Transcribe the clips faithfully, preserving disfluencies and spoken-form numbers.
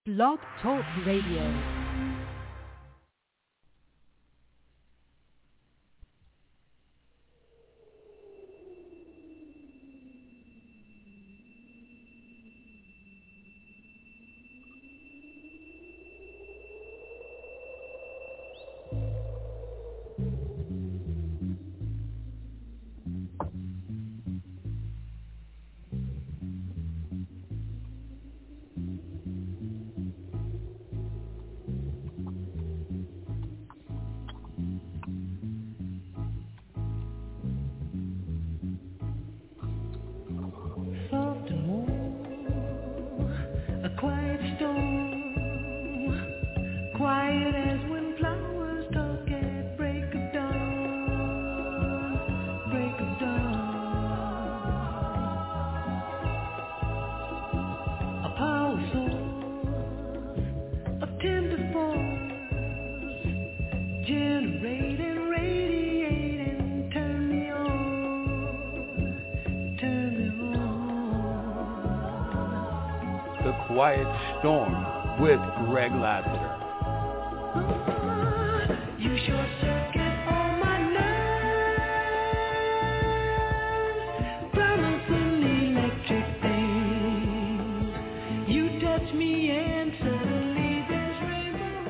Blog Talk Radio. Quiet Storm with Greg Lassiter. You short circuit all my nerves, promising electric things. You touch me and suddenly there's rainbow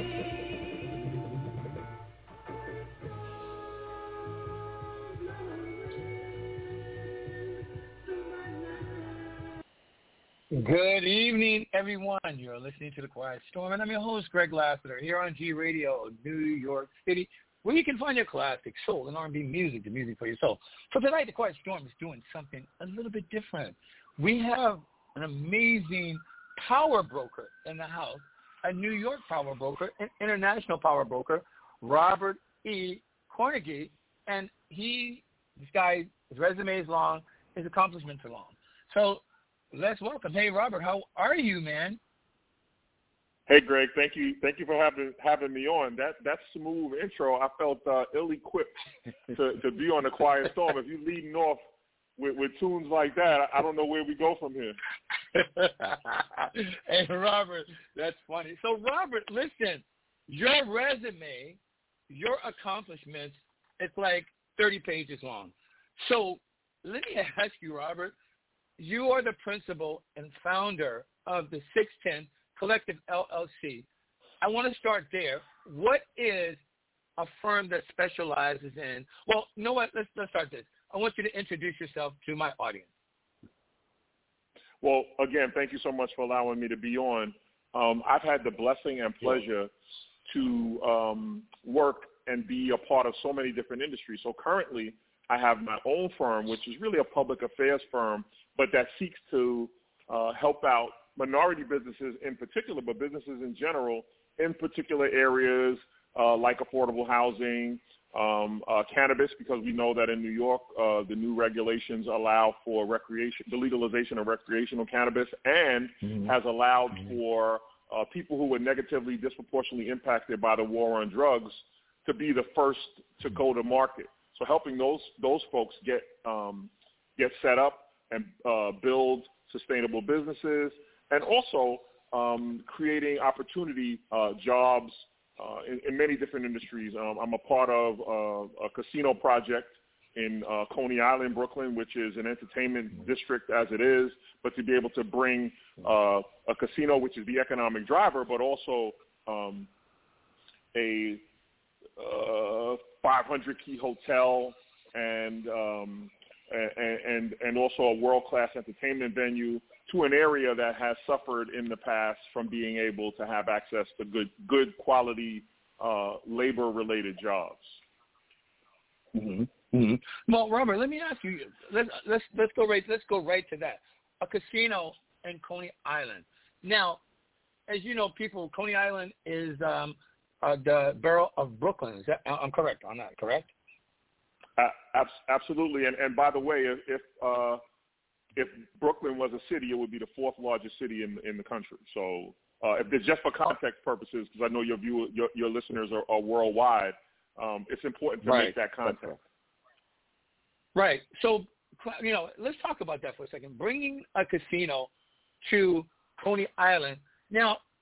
Good evening, everyone. You're listening to The Quiet Storm, and I'm your host, Greg Lassiter, here on G Radio, New York City, where you can find your classic soul and R and B music, the music for your soul. So tonight, The Quiet Storm is doing something a little bit different. We have an amazing power broker in the house, a New York power broker, an international power broker, Robert E. Carnegie, and he, this guy, his resume is long, his accomplishments are long. So let's welcome. Hey, Robert, how are you, man? Hey, Greg, thank you, thank you for having having me on. That that smooth intro, I felt uh, ill-equipped to, to be on The Quiet Storm. If you're leading off with, with tunes like that, I don't know where we go from here. Hey, Robert, that's funny. So, Robert, listen, your resume, your accomplishments, it's like thirty pages long. So let me ask you, Robert, you are the principal and founder of the six ten Collective L L C. I want to start there. What is a firm that specializes in, well, you know what, let's, let's start this. I want you to introduce yourself to my audience. Well, again, thank you so much for allowing me to be on. Um, I've had the blessing and pleasure to um, work and be a part of so many different industries. So currently, I have my own firm, which is really a public affairs firm, but that seeks to uh, help out minority businesses in particular, but businesses in general in particular areas uh, like affordable housing, um, uh, cannabis, because we know that in New York, uh, the new regulations allow for recreation, the legalization of recreational cannabis, and mm-hmm. has allowed mm-hmm. for uh, people who were negatively disproportionately impacted by the war on drugs to be the first to go to market. So helping those those folks get um, get set up and uh, build sustainable businesses, and also um, creating opportunity uh, jobs uh, in, in many different industries. Um, I'm a part of uh, a casino project in uh, Coney Island, Brooklyn, which is an entertainment district as it is, but to be able to bring uh, a casino, which is the economic driver, but also um, a uh, five hundred key hotel and um, and, and and also a world-class entertainment venue to an area that has suffered in the past from being able to have access to good good quality uh, labor-related jobs. Mm-hmm. Mm-hmm. Well, Robert, let me ask you. Let's let's let's go right let's go right to that. A casino in Coney Island. Now, as you know, people, Coney Island is um, uh, the borough of Brooklyn. Is that, I'm correct on that? Correct? Uh, absolutely. And and by the way, if if, uh, if Brooklyn was a city, it would be the fourth largest city in in the country. So, uh, if it's just for context purposes, because I know your viewer, your your listeners are, are worldwide, um, it's important to right. make that context. Right. So, you know, let's talk about that for a second. Bringing a casino to Coney Island. Now,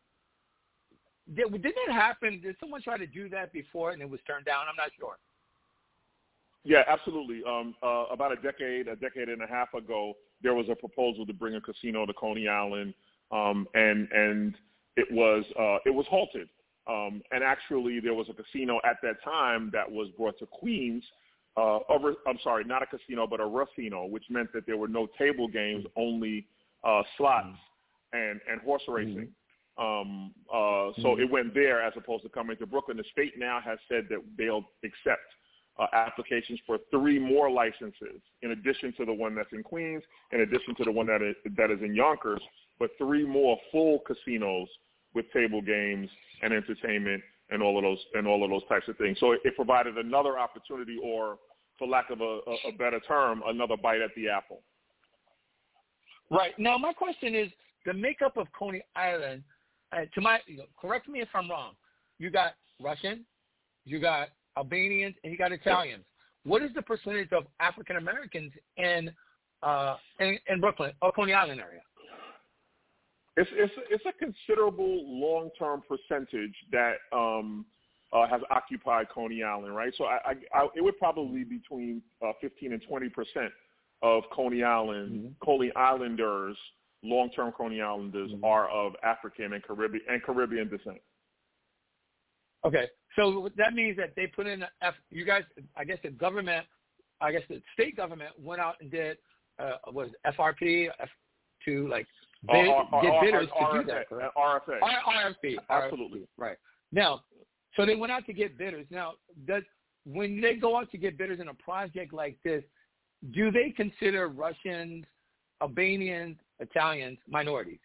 did, did that happen? Did someone try to do that before and it was turned down? I'm not sure. Yeah, absolutely. Um, uh, about a decade, a decade and a half ago, there was a proposal to bring a casino to Coney Island, um, and and it was uh, it was halted. Um, and actually, there was a casino at that time that was brought to Queens. Uh, a, I'm sorry, not a casino, but a racino, which meant that there were no table games, only uh, slots mm-hmm. and, and horse racing. Mm-hmm. Um, uh, so mm-hmm. it went there as opposed to coming to Brooklyn. The state now has said that they'll accept uh, applications for three more licenses, in addition to the one that's in Queens, in addition to the one that is, that is in Yonkers, but three more full casinos with table games and entertainment and all of those and all of those types of things. So it, it provided another opportunity, or, for lack of a, a, a better term, another bite at the apple. Right. Now, my question is the makeup of Coney Island. Uh, to my, you know, correct me if I'm wrong. You got Russian, you got Albanians, and you got Italians. What is the percentage of African Americans in, uh, in in Brooklyn or Coney Island area? It's it's it's a considerable long-term percentage that um, uh, has occupied Coney Island, right? So I, I, I it would probably be between uh, fifteen and twenty percent of Coney Island mm-hmm. Coney Islanders, long-term Coney Islanders, mm-hmm. are of African and Caribbean and Caribbean descent. Okay, so that means that they put in a F, you guys. I guess the government, I guess the state government went out and did uh, what is it, F R P F, to like. Bid, uh, get uh, bidders uh, to do that, correct? R F A. R F P. Absolutely. R F P, right. Now, so they went out to get bidders. Now, does when they go out to get bidders in a project like this, do they consider Russians, Albanians, Italians minorities?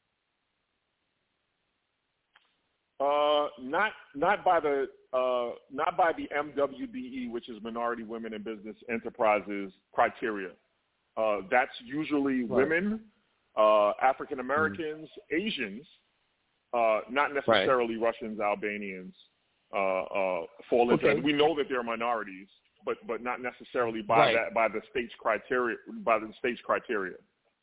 Uh, not not by the uh, not by the M W B E, which is Minority Women in Business Enterprises criteria. Uh, that's usually right. women. Uh, African Americans, mm. Asians, uh, not necessarily right. Russians, Albanians, uh, uh, fall into okay. that. We know that they're minorities, but but not necessarily by right. that by the state's criteria by the state's criteria.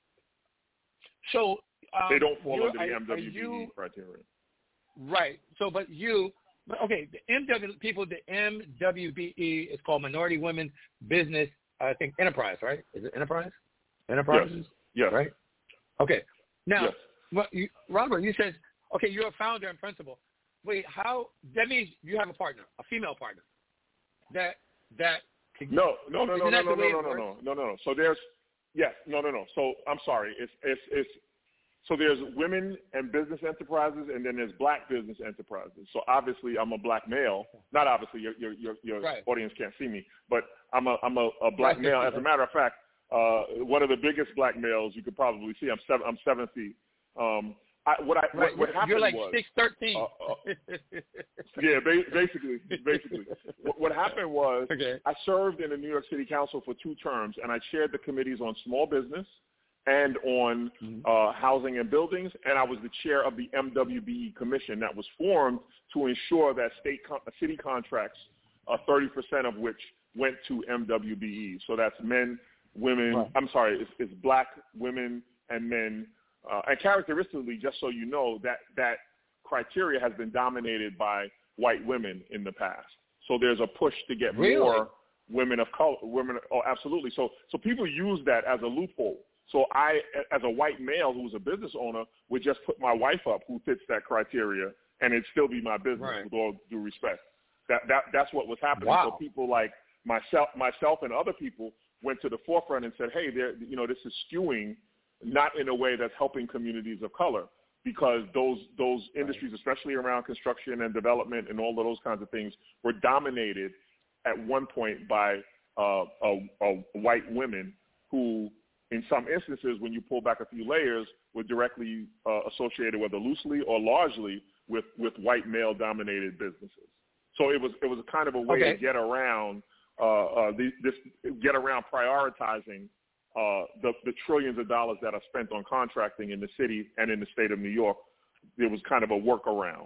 So um, they don't fall under the are, M W B E you, criteria. Right. So, but you, but okay, the M W people, the M W B E is called Minority Women Business. I think Enterprise, right? Is it Enterprise? Enterprises. Yes. Yes. Right. Okay. Now, yes. well, you, Robert, you said, okay, you're a founder and principal. Wait, how? That means you have a partner, a female partner. That that. No, no, no, no, no, no, no, no, no, no, no, no, no. So there's, yes, no, no, no. So I'm sorry. It's it's it's. So there's women and business enterprises, and then there's black business enterprises. So obviously, I'm a black male. Not obviously, your your your, your right. audience can't see me, but I'm a I'm a, a black male. As a matter of fact. Uh, one of the biggest black males you could probably see. I'm seven. I'm seven feet. Um, I, what I right. what, what happened You're like was six thirteen. Uh, uh, yeah, ba- basically, basically. What, what happened was okay. I served in the New York City Council for two terms, and I chaired the committees on small business and on mm-hmm. uh, housing and buildings, and I was the chair of the M W B E commission that was formed to ensure that state con- city contracts, uh, thirty percent of which went to M W B E. So that's men. Women, right. I'm sorry, it's, it's black women and men. Uh, and characteristically, just so you know, that, that criteria has been dominated by white women in the past. So there's a push to get really? more women of color. Women, oh, absolutely. So, so people use that as a loophole. So I, as a white male who's a business owner, would just put my wife up who fits that criteria, and it'd still be my business right. with all due respect. That, that, that's what was happening. Wow. So people like myself, myself and other people went to the forefront and said, hey, there, you know, this is skewing not in a way that's helping communities of color, because those those industries, especially around construction and development and all of those kinds of things, were dominated at one point by uh, uh, uh, white women who, in some instances, when you pull back a few layers, were directly uh, associated, whether loosely or largely, with, with white male-dominated businesses. So it was it was a kind of a way okay. to get around uh, uh, the, this get around prioritizing uh, the, the trillions of dollars that are spent on contracting in the city and in the state of New York. There was kind of a workaround.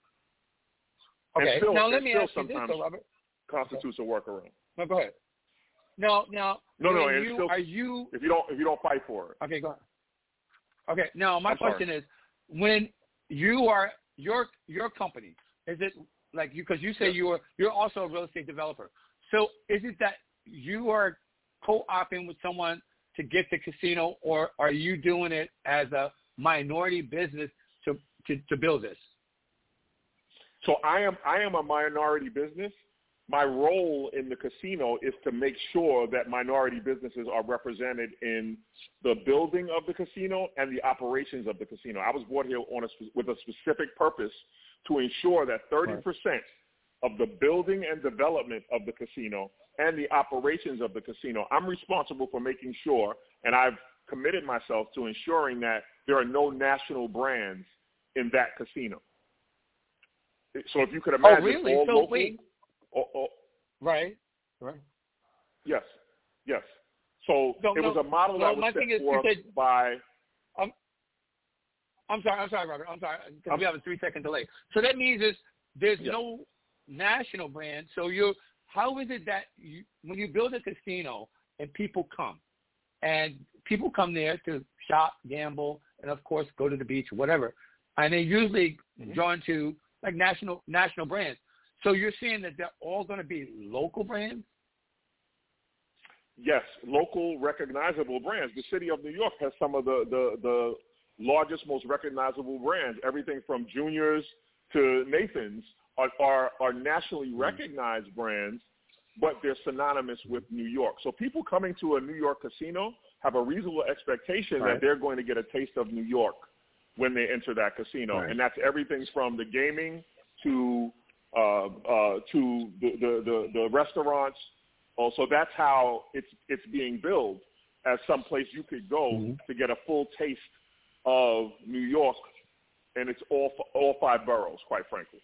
Okay. Still, now let me still ask you this, though, Robert. Constitutes okay. a workaround. No, go ahead. Now, now, no, no, you, still, are you? If you don't, if you don't fight for it. Okay, go ahead. Okay. Now, my I'm question sorry. is, when you are your your company, is it like you? Because you say you're you're also a real estate developer. So is it that you are co-oping with someone to get the casino, or are you doing it as a minority business to to, to build this? So I am I am a minority business. My role in the casino is to make sure that minority businesses are represented in the building of the casino and the operations of the casino. I was brought here on a, with a specific purpose to ensure that thirty percent of the building and development of the casino and the operations of the casino, I'm responsible for making sure, and I've committed myself to ensuring that there are no national brands in that casino. So if you could imagine, oh, really? all so local, wait. Oh, oh. Right, right. Yes, yes. So no, it no, was a model no, that was set forth said, by. Um, I'm sorry, I'm sorry, Robert. I'm sorry, because we have a three-second delay. So that means is there's yes. no national brand. So you, how is it that you, when you build a casino and people come, and people come there to shop, gamble, and of course go to the beach, whatever, and they're usually mm-hmm. drawn to like national national brands. So you're saying that they're all going to be local brands? Yes, local recognizable brands. The city of New York has some of the, the, the largest, most recognizable brands. Everything from Juniors to Nathan's are, are, are nationally recognized brands, but they're synonymous with New York. So people coming to a New York casino have a reasonable expectation right. that they're going to get a taste of New York when they enter that casino. Right. And that's everything from the gaming to Uh, uh, to the, the, the, the restaurants. Oh, so that's how it's it's being billed as some place you could go mm-hmm. to get a full taste of New York, and it's all all five boroughs, quite frankly.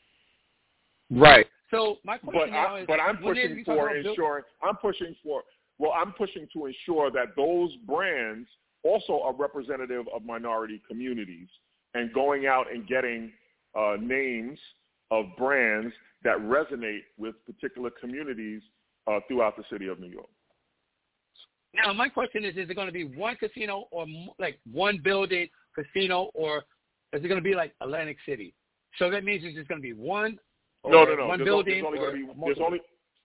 Right. So my question but now I, is, but I'm pushing for ensuring. I'm pushing for. Well, I'm pushing to ensure that those brands also are representative of minority communities, and going out and getting uh, names of brands that resonate with particular communities uh, throughout the city of New York. Now, my question is, is it going to be one casino or like one building casino, or is it going to be like Atlantic City? So that means it's just going to be one or no, no, no. one there's building only, there's or only be, multiple? there's only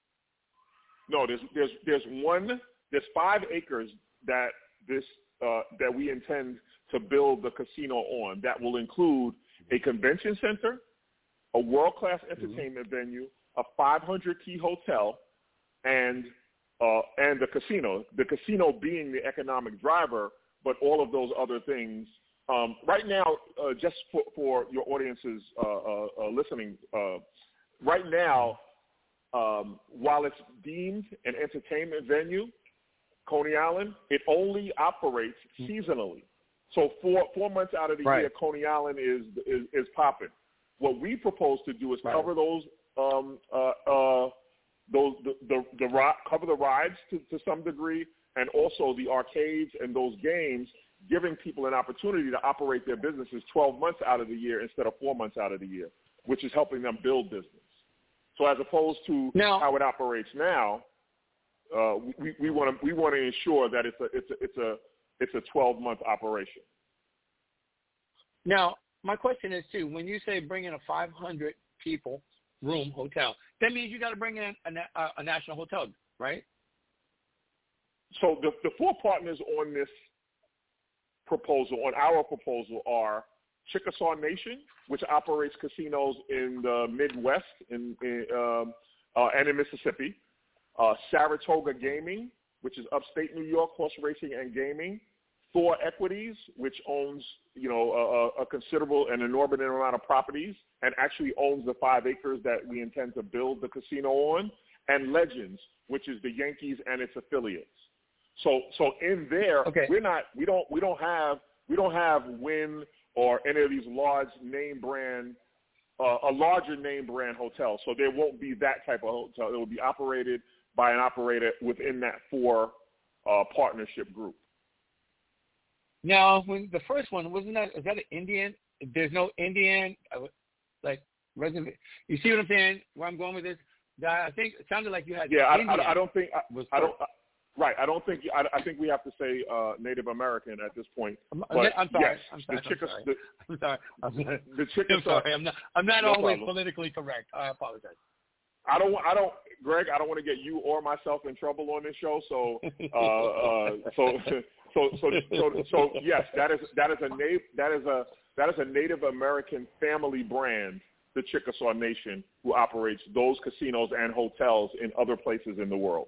No, there's, there's, there's one, there's five acres that this, uh, that we intend to build the casino on that will include a convention center, a world-class entertainment mm-hmm. venue, a five hundred key hotel, and uh, and the casino. The casino being the economic driver, but all of those other things. Um, right now, uh, just for, for your audience's uh, uh, uh, listening, uh, right now, um, while it's deemed an entertainment venue, Coney Island, it only operates seasonally. So four four months out of the right. year, Coney Island is is, is popping. What we propose to do is right. cover those um, uh, uh, those the, the, the cover the rides to, to some degree, and also the arcades and those games, giving people an opportunity to operate their businesses twelve months out of the year instead of four months out of the year, which is helping them build business. So as opposed to now, how it operates now, uh, we we want to we want to ensure that it's a it's a it's a it's a twelve month operation. Now, my question is, too, when you say bring in a five hundred people room hotel, that means you got to bring in a, a, a national hotel, right? So the, the four partners on this proposal, on our proposal, are Chickasaw Nation, which operates casinos in the Midwest in, in, um, uh, and in Mississippi, uh, Saratoga Gaming, which is upstate New York, horse racing and gaming, Thor Equities, which owns, you know, a, a considerable and inordinate amount of properties and actually owns the five acres that we intend to build the casino on, and Legends, which is the Yankees and its affiliates. So, so in there, okay. we're not, we don't, we don't have, we don't have Wynn or any of these large name brand, uh, a larger name brand hotel. So there won't be that type of hotel. It will be operated by an operator within that four uh, partnership group. Now, when the first one, wasn't that, is that an Indian? There's no Indian, like, resident. You see what I'm saying, where I'm going with this? I think it sounded like you had Yeah, Indian I, I don't think, I, I don't, Right. I don't think I, I think we have to say uh, Native American at this point. I'm, but I'm sorry. yes, I'm sorry. the Chickasaw. I'm sorry. The, I'm sorry. I'm sorry. the Chickasaw. I'm sorry. I'm not. I'm not no always problem. politically correct. I apologize. I don't. I don't. Greg, I don't want to get you or myself in trouble on this show. So, uh, uh, so, so, so, so, so, yes, that is that is a native that is a that is a Native American family brand, the Chickasaw Nation, who operates those casinos and hotels in other places in the world.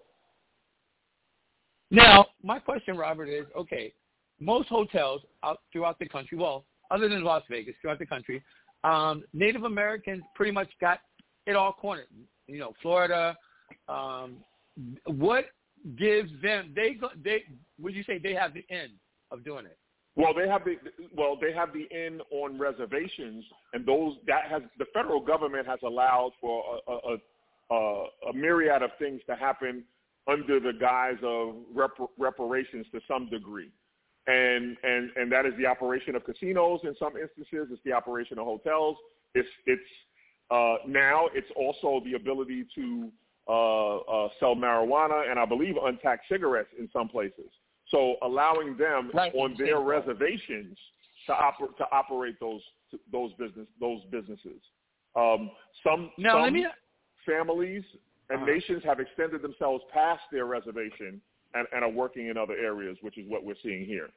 Now, my question, Robert, is okay. Most hotels out throughout the country, well, other than Las Vegas, throughout the country, um, Native Americans pretty much got it all cornered. You know, Florida. Um, what gives them? They go. They would you say they have the end of doing it? Well, they have the well, they have the end on reservations, and those that has the federal government has allowed for a, a, a, a myriad of things to happen under the guise of rep, reparations to some degree, and and and that is the operation of casinos in some instances. It's the operation of hotels. It's it's uh, now it's also the ability to uh, uh, sell marijuana and I believe untaxed cigarettes in some places. So allowing them right. on their reservations to oper- to operate those those business those businesses. Um, some now, some let me... families and uh-huh. nations have extended themselves past their reservation and, and are working in other areas, which is what we're seeing here.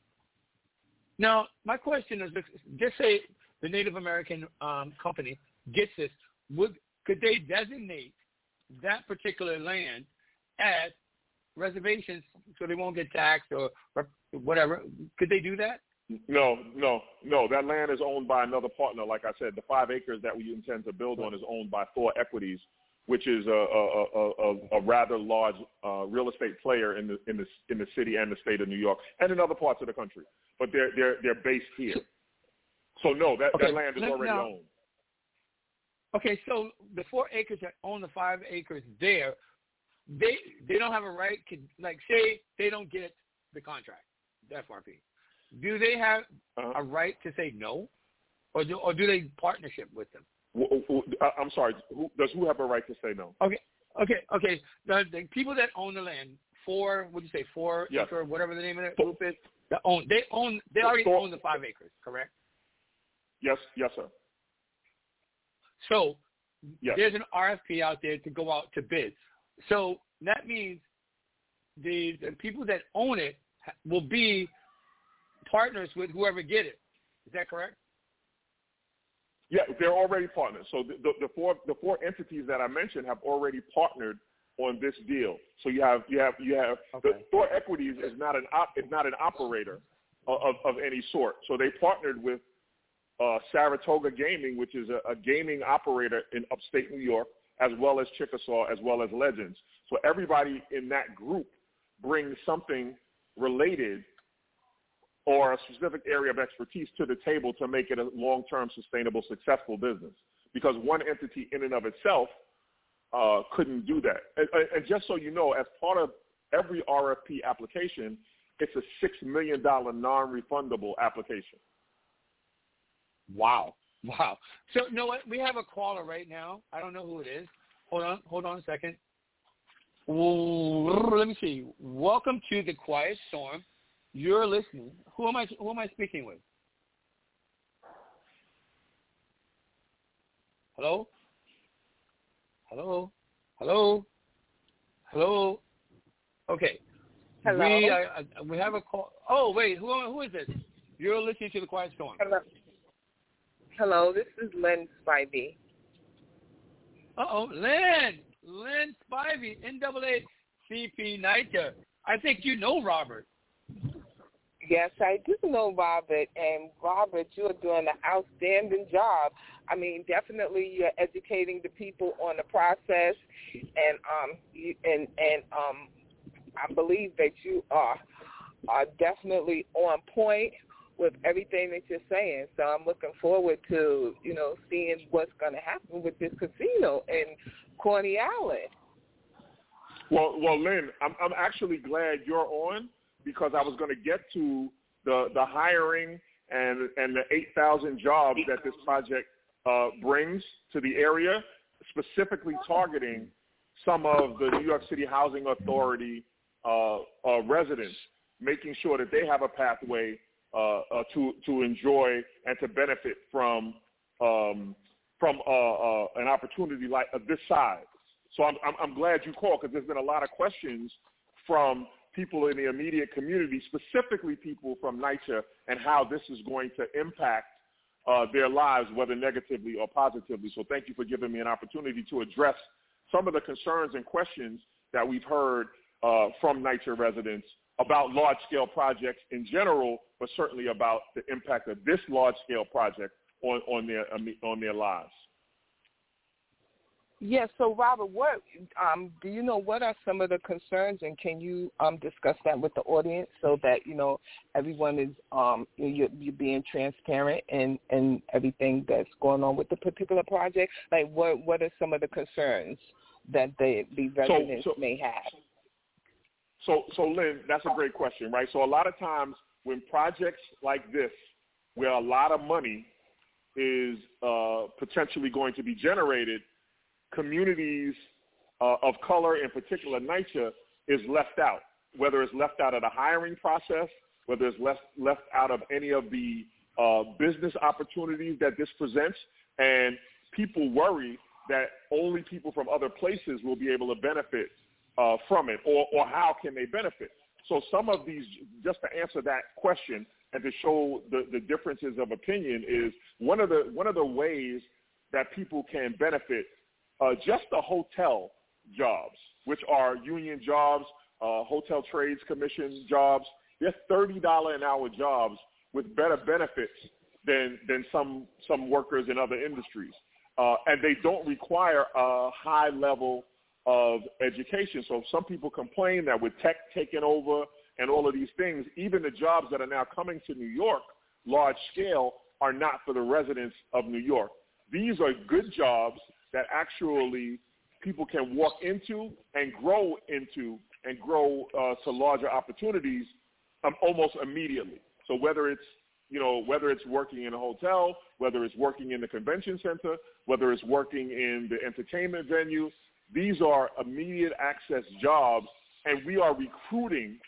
Now, my question is: just say the Native American um, company gets this, would could they designate that particular land as reservations so they won't get taxed or whatever? Could they do that? No, no, no. That land is owned by another partner. Like I said, the five acres that we intend to build on is owned by Thor Equities, which is a, a, a, a rather large uh, real estate player in the in the in the city and the state of New York and in other parts of the country. But they're they're they're based here. So no, that, okay, that land is already now, owned. Okay, so the four acres that own the five acres there, they they don't have a right to, like, say they don't get the contract, the F R P. Do they have uh-huh. a right to say no, or do or do they partnership with them? I'm sorry. Who, does who have a right to say no? Okay, okay, okay. The, the people that own the land, four, what do you say, four yes. acre, whatever the name of the group is, they own. They own. They already four, own the five acres, correct? Yes, yes, sir. So yes. there's an R F P out there to go out to bid. So that means the, the people that own it will be partners with whoever get it. Is that correct? Yeah, they're already partners. So the, the, the four the four entities that I mentioned have already partnered on this deal. So you have you have you have okay. the Thor Equities is not an op, is not an operator of, of, of any sort. So they partnered with uh, Saratoga Gaming, which is a, a gaming operator in upstate New York, as well as Chickasaw, as well as Legends. So everybody in that group brings something related or a specific area of expertise to the table to make it a long-term, sustainable, successful business. Because one entity in and of itself uh, couldn't do that. And, and just so you know, as part of every R F P application, it's a six million dollars non-refundable application. Wow. Wow. So, you know what? We have a caller right now. I don't know who it is. Hold on. Hold on a second. Ooh, let me see. Welcome to the Quiet Storm. You're listening. Who am I? Who am I speaking with? Hello? Hello? Hello? Hello? Okay. Hello. We uh, we have a call. Oh wait, who who is this? You're listening to the Quiet Storm. Hello. Hello. This is Lynn Spivey. Uh oh, Lynn. Lynn Spivey, N double A C P NYCHA. I think you know Robert. Yes, I do know Robert, and Robert, you're doing an outstanding job. I mean, definitely you're educating the people on the process, and um, you, and and um, I believe that you are are definitely on point with everything that you're saying. So I'm looking forward to, you know, seeing what's going to happen with this casino in Coney Island. Well, well, Lynn, I'm I'm actually glad you're on, because I was going to get to the, the hiring and and the eight thousand jobs that this project uh, brings to the area, specifically targeting some of the New York City Housing Authority uh, uh, residents, making sure that they have a pathway uh, uh, to to enjoy and to benefit from um, from uh, uh, an opportunity like uh, this size. So I'm, I'm, I'm glad you called, because there's been a lot of questions from people in the immediate community, specifically people from NYCHA, and how this is going to impact uh, their lives, whether negatively or positively. So thank you for giving me an opportunity to address some of the concerns and questions that we've heard uh, from NYCHA residents about large-scale projects in general, but certainly about the impact of this large-scale project on, on their on their lives. Yes. So, Robert, what um, do you know? What are some of the concerns, and can you um, discuss that with the audience so that you know everyone is um, you're, you're being transparent and and everything that's going on with the particular project? Like, what what are some of the concerns that the the residents so, so, may have? So, so Lynn, that's a great question, right? So, a lot of times when projects like this, where a lot of money is uh, potentially going to be generated, communities uh, of color, in particular NYCHA, is left out, whether it's left out of the hiring process, whether it's left, left out of any of the uh, business opportunities that this presents. And people worry that only people from other places will be able to benefit uh, from it, or, or how can they benefit? So some of these, just to answer that question and to show the, the differences of opinion, is one of the one of the ways that people can benefit. Uh, just the hotel jobs, which are union jobs, uh, hotel trades commission jobs, they're thirty dollars an hour jobs with better benefits than than some some workers in other industries. Uh, and they don't require a high level of education. So some people complain that with tech taking over and all of these things, even the jobs that are now coming to New York, large scale, are not for the residents of New York. These are good jobs that actually people can walk into and grow into and grow uh, to larger opportunities um, almost immediately. So whether it's, you know, whether it's working in a hotel, whether it's working in the convention center, whether it's working in the entertainment venue, these are immediate access jobs, and we are recruiting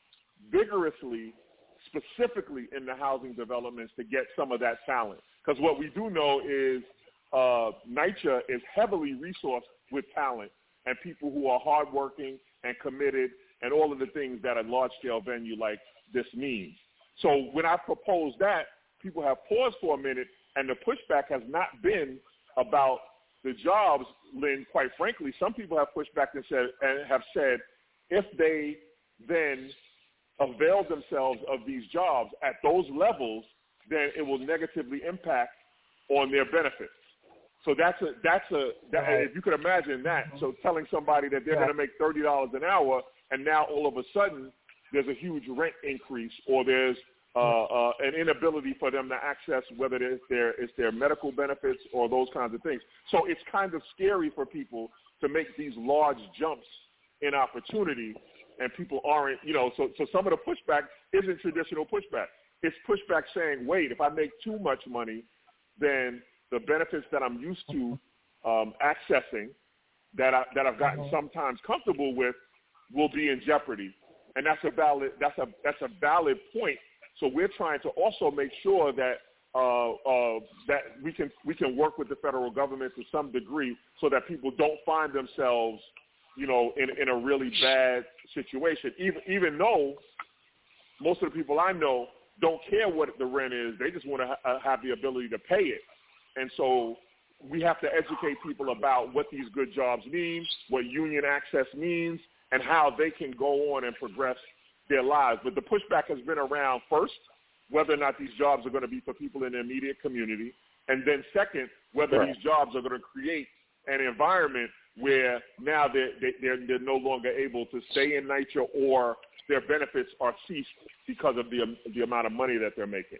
vigorously, specifically in the housing developments, to get some of that talent. Because what we do know is Uh, NYCHA is heavily resourced with talent and people who are hardworking and committed and all of the things that a large-scale venue like this means. So when I proposed that, people have paused for a minute, and the pushback has not been about the jobs, Lynn. Quite frankly, some people have pushed back and said and have said if they then avail themselves of these jobs at those levels, then it will negatively impact on their benefits. So that's a that's a that, right. If you could imagine that. So telling somebody that they're yeah. going to make thirty dollars an hour, and now all of a sudden there's a huge rent increase, or there's uh, uh, an inability for them to access whether it's their it's their medical benefits or those kinds of things. So it's kind of scary for people to make these large jumps in opportunity, and people aren't, you know. So so some of the pushback isn't traditional pushback. It's pushback saying, wait, if I make too much money, then the benefits that I'm used to um, accessing, that I, that I've gotten sometimes comfortable with, will be in jeopardy, and that's a valid that's a that's a valid point. So we're trying to also make sure that uh, uh, that we can we can work with the federal government to some degree, so that people don't find themselves, you know, in in a really bad situation. Even even though most of the people I know don't care what the rent is, they just want to ha- have the ability to pay it. And so we have to educate people about what these good jobs mean, what union access means, and how they can go on and progress their lives. But the pushback has been around, first, whether or not these jobs are going to be for people in the immediate community, and then second, whether right. these jobs are going to create an environment where now they're, they're, they're no longer able to stay in NYCHA, or their benefits are ceased because of the, the amount of money that they're making.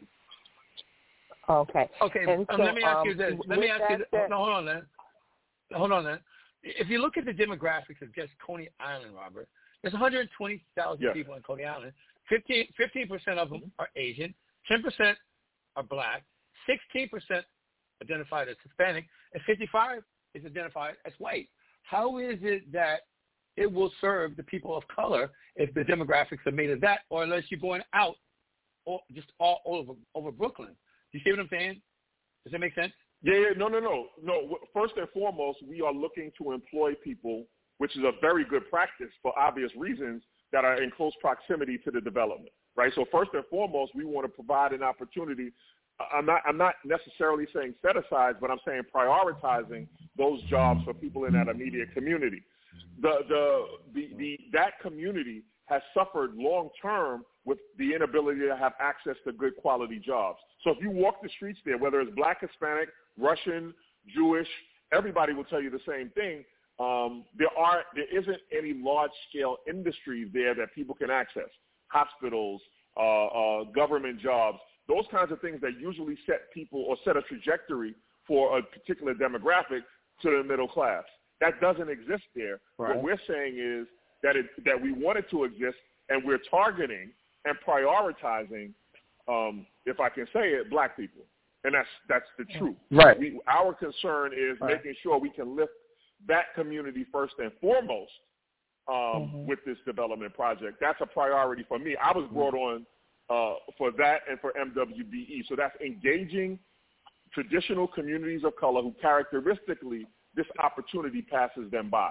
Okay. Okay. And um, so, let me ask um, you this. Let me ask you this. That, no, hold on, then. Hold on, then. If you look at the demographics of just Coney Island, Robert, there's one hundred twenty thousand yeah. people in Coney Island. fifteen percent of them mm-hmm. are Asian. ten percent are black. sixteen percent identified as Hispanic, and fifty-five is identified as white. How is it that it will serve the people of color if the demographics are made of that, or unless you're going out or just all over over Brooklyn. Do you see what I'm saying? Does that make sense? Yeah, yeah, no, no, no. No, first and foremost, we are looking to employ people, which is a very good practice for obvious reasons, that are in close proximity to the development, right? So first and foremost, we want to provide an opportunity. I'm not, I'm not necessarily saying set-asides, but I'm saying prioritizing those jobs for people in that immediate community. The, the, the, the, that community has suffered long-term with the inability to have access to good quality jobs. So if you walk the streets there, whether it's Black, Hispanic, Russian, Jewish, everybody will tell you the same thing. Um, there are there isn't any large-scale industry there that people can access. Hospitals, uh, uh, government jobs, those kinds of things that usually set people or set a trajectory for a particular demographic to the middle class. That doesn't exist there. Right. What we're saying is that it, that we want it to exist, and we're targeting and prioritizing, um, if I can say it, Black people. And that's that's the truth. Right. We, our concern is right. making sure we can lift that community first and foremost um, mm-hmm. with this development project. That's a priority for me. I was brought on uh, for that and for M W B E. So that's engaging traditional communities of color who characteristically this opportunity passes them by.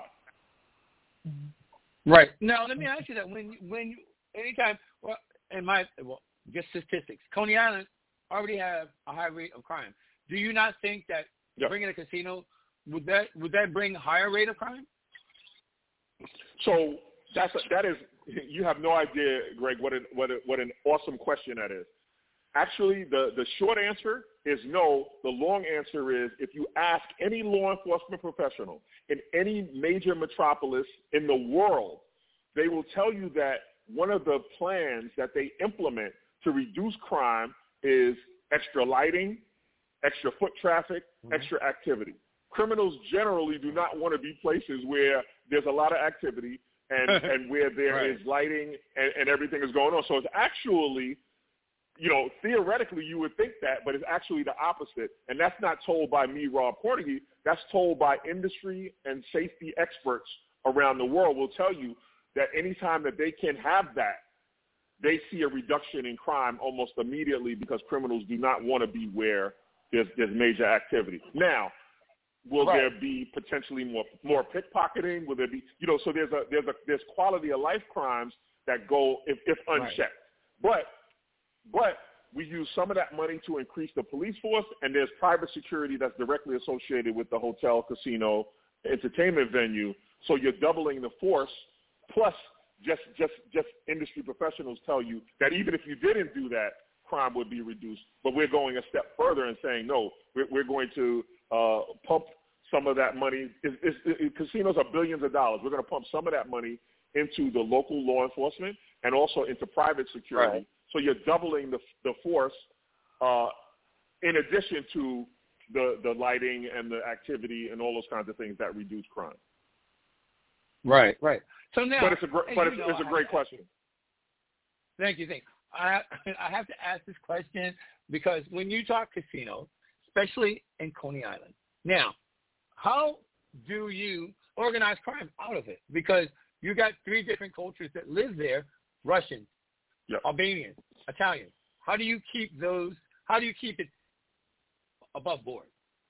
Right. Now, let me ask you that. When, when you, anytime, well, in my, well, just statistics, Coney Island already have a high rate of crime. Do you not think that yep. bringing a casino, would that would that bring a higher rate of crime? So that's a, that is, you have no idea, Greg, what an, what a, what an awesome question that is. Actually, the, the short answer is no. The long answer is if you ask any law enforcement professional in any major metropolis in the world, they will tell you that one of the plans that they implement to reduce crime is extra lighting, extra foot traffic, mm-hmm. extra activity. Criminals generally do not want to be places where there's a lot of activity and, and where there right. is lighting and, and everything is going on. So it's actually, you know, theoretically you would think that, but it's actually the opposite. And that's not told by me, Rob Cornegy. That's told by industry and safety experts around the world will tell you that anytime that they can have that, they see a reduction in crime almost immediately because criminals do not want to be where there's, there's major activity. Now, will right. there be potentially more more pickpocketing? Will there be, you know, so there's a there's a there's quality of life crimes that go if, if unchecked. Right. But but we use some of that money to increase the police force, and there's private security that's directly associated with the hotel, casino, entertainment venue. So you're doubling the force. Plus, just just just industry professionals tell you that even if you didn't do that, crime would be reduced. But we're going a step further and saying no. We're, we're going to uh, pump some of that money. It's, it's, it, casinos are billions of dollars. We're going to pump some of that money into the local law enforcement and also into private security. Right. So you're doubling the the force uh, in addition to the, the lighting and the activity and all those kinds of things that reduce crime. Right, right. So now, but it's a great, but it's, know, it's a great question. Thank you, thank you. I I have to ask this question because when you talk casino, especially in Coney Island, now, how do you organize crime out of it? Because you got three different cultures that live there: Russians, yep. Albanians, Italians. How do you keep those? How do you keep it above board?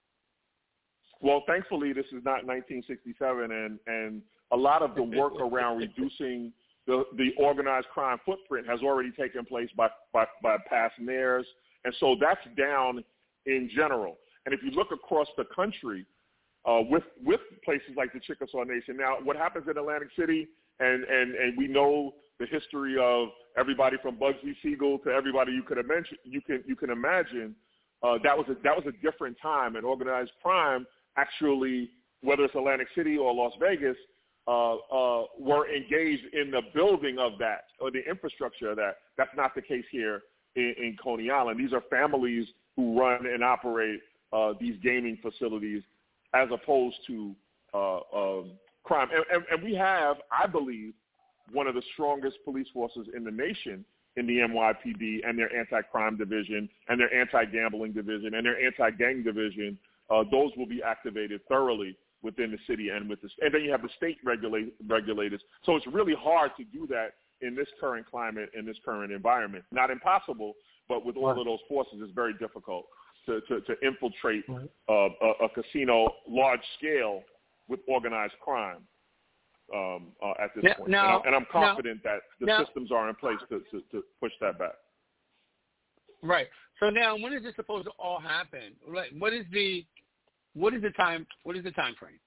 Well, thankfully, this is not nineteen sixty-seven, and, and a lot of the work around reducing the, the organized crime footprint has already taken place by, by, by past mayors, and so that's down in general. And if you look across the country uh, with with places like the Chickasaw Nation, now what happens in Atlantic City, and, and, and we know the history of everybody from Bugsy Siegel to everybody you could imagine, you can you can imagine uh, that was a, that was a different time, and organized crime actually, whether it's Atlantic City or Las Vegas, uh, uh, were engaged in the building of that or the infrastructure of that. That's not the case here in, in Coney Island. These are families who run and operate uh, these gaming facilities as opposed to uh, um, crime. And, and, and we have, I believe, one of the strongest police forces in the nation in the N Y P D and their anti-crime division and their anti-gambling division and their anti-gang division. Uh, those will be activated thoroughly within the city and with the, and then you have the state regulate, regulators. So it's really hard to do that in this current climate, in this current environment. Not impossible, but with all right. of those forces, it's very difficult to, to, to infiltrate right. uh, a, a casino large scale with organized crime um, uh, at this now, point. now, and, I, and I'm confident now, that the now, systems are in place to, to, to push that back. Right. So now, when is this supposed to all happen? Like, what is the what is the time? What is the time frame?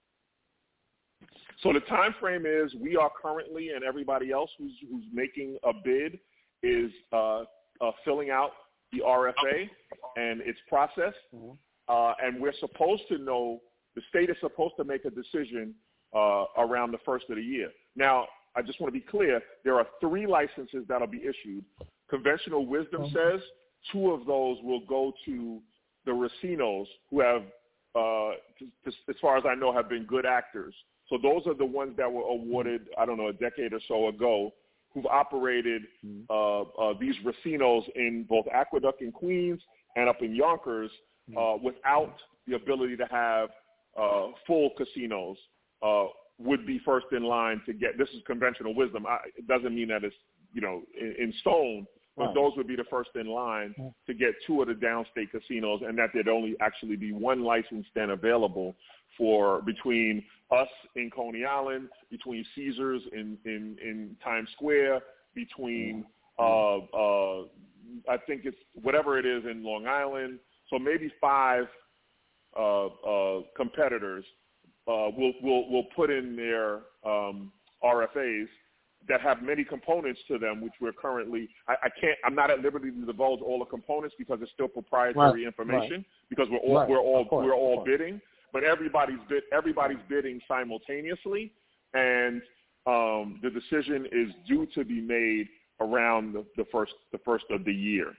So the time frame is we are currently, and everybody else who's who's making a bid is uh, uh, filling out the R F A and its process, mm-hmm. uh, and we're supposed to know. The state is supposed to make a decision uh, around the first of the year. Now, I just want to be clear: there are three licenses that'll be issued. Conventional wisdom mm-hmm. says two of those will go to the racinos, who have, uh, as far as I know, have been good actors. So those are the ones that were awarded, I don't know, a decade or so ago, who've operated uh, uh, these racinos in both Aqueduct in Queens and up in Yonkers uh, without the ability to have uh, full casinos, uh, would be first in line to get. This is conventional wisdom. I, it doesn't mean that it's, you know, in, in stone, but right. those would be the first in line to get two of the downstate casinos, and that there'd only actually be one license then available for between us in Coney Island, between Caesars in, in, in Times Square, between, uh, uh, I think it's whatever it is in Long Island. So maybe five uh, uh, competitors uh, will, will, will put in their um, R F As that have many components to them, which we're currently, I, I can't, I'm not at liberty to divulge all the components because it's still proprietary right. information right. because we're all, right. we're all, course, we're all bidding. But everybody's bid, everybody's bidding simultaneously, and um, the decision is due to be made around the, the first the first of the year.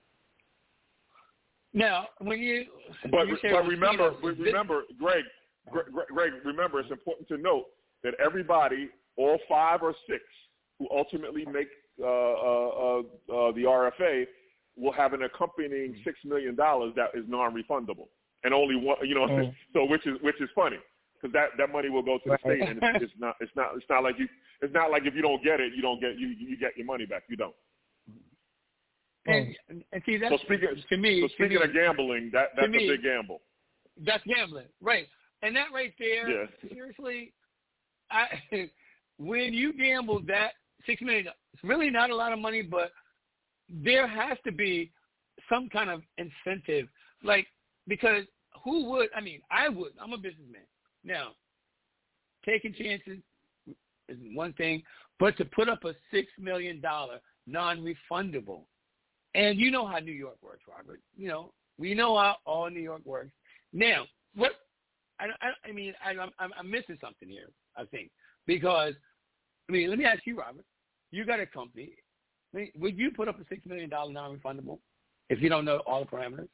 Now, when you but, you but remember, remember, Greg, Greg, Greg, remember, it's important to note that everybody, all five or six, who ultimately make uh, uh, uh, the R F A, will have an accompanying six million dollars that is non-refundable. And only one, you know, mm. so which is which is funny because that, that money will go to the state, and it's, it's not it's not it's not like you it's not like if you don't get it, you don't get you you get your money back. You don't. And, and see, that's, so speaking to me, so speaking to of gambling, that that's me, a big gamble. That's gambling, right? And that right there, yeah. seriously, I when you gamble that six million, it's really not a lot of money, but there has to be some kind of incentive, like. Because who would, I mean, I would, I'm a businessman. Now, taking chances is one thing, but to put up a six million dollars non-refundable, and you know how New York works, Robert. You know, we know how all New York works. Now, what, I, I, I mean, I, I'm, I'm missing something here, I think, because, I mean, let me ask you, Robert. You got a company. I mean, would you put up a six million dollars non-refundable if you don't know all the parameters?